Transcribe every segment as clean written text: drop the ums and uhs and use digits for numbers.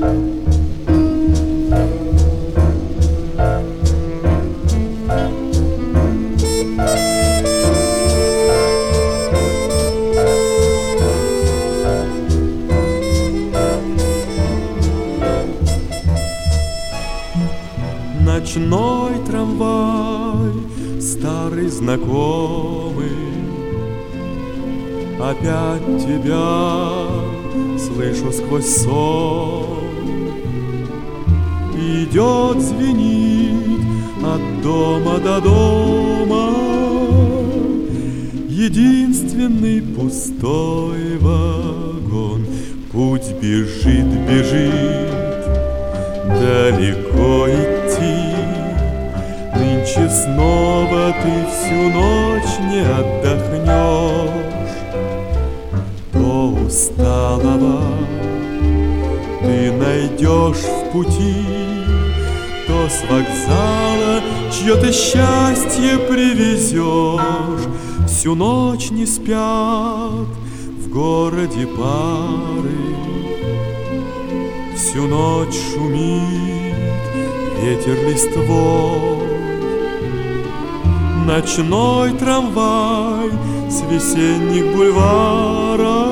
Ночной трамвай, старый знакомый, опять тебя слышу сквозь сон. Идет, звенит от дома до дома единственный пустой вагон. Путь бежит, бежит, далеко идти. Нынче снова ты всю ночь не отдохнешь. То усталого ты найдешь в пути, то с вокзала чье-то счастье привезешь. Всю ночь не спят в городе пары, всю ночь шумит ветер листвой. Ночной трамвай с весенних бульваров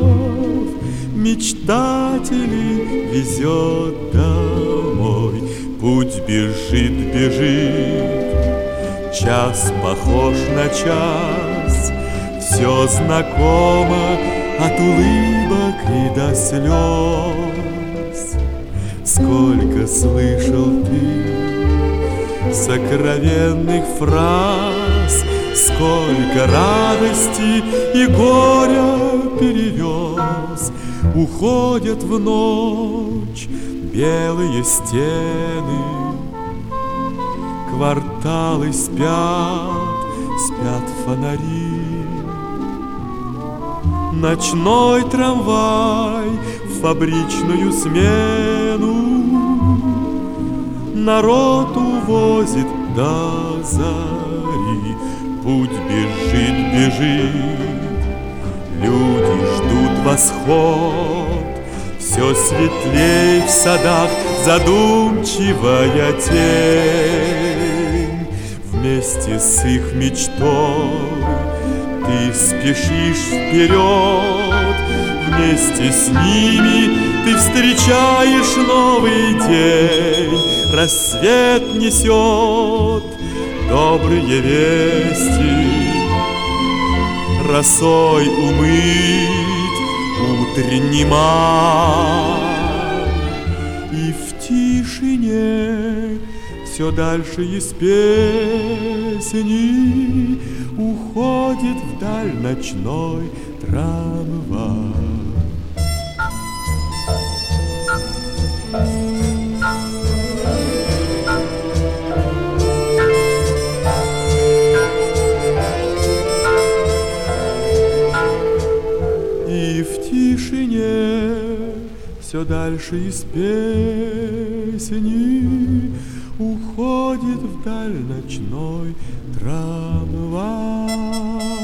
мечтателей везет домой. Путь бежит, бежит, час похож на час. Все знакомо от улыбок и до слез. Сколько слышал ты сокровенных фраз, сколько радости и горя перевез. Уходят в ночь белые стены, кварталы спят, спят фонари. Ночной трамвай в фабричную смену народ увозит до зари. Путь бежит, бежит, люди ждут восход. Все светлей в садах задумчивая тень. Вместе с их мечтой ты спешишь вперед. Вместе с ними ты встречаешь новый день. Рассвет несет добрые вести, росой умыть утренний май. И в тишине все дальше из песни уходит вдаль ночной трамвай. И в тишине все дальше из песни уходит вдаль ночной трамвай.